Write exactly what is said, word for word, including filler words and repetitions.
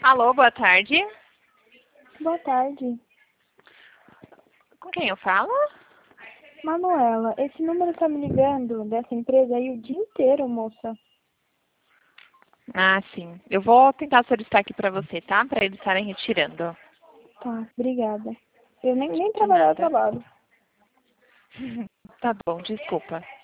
Alô, boa tarde. Boa tarde. Com quem eu falo? Manuela, esse número tá me ligando dessa empresa aí o dia inteiro, moça. Ah, sim. Eu vou tentar solicitar aqui pra você, tá? Pra eles estarem retirando. Tá, obrigada. Eu nem, nem De trabalhar, eu nada. trabalho. Tá bom, desculpa.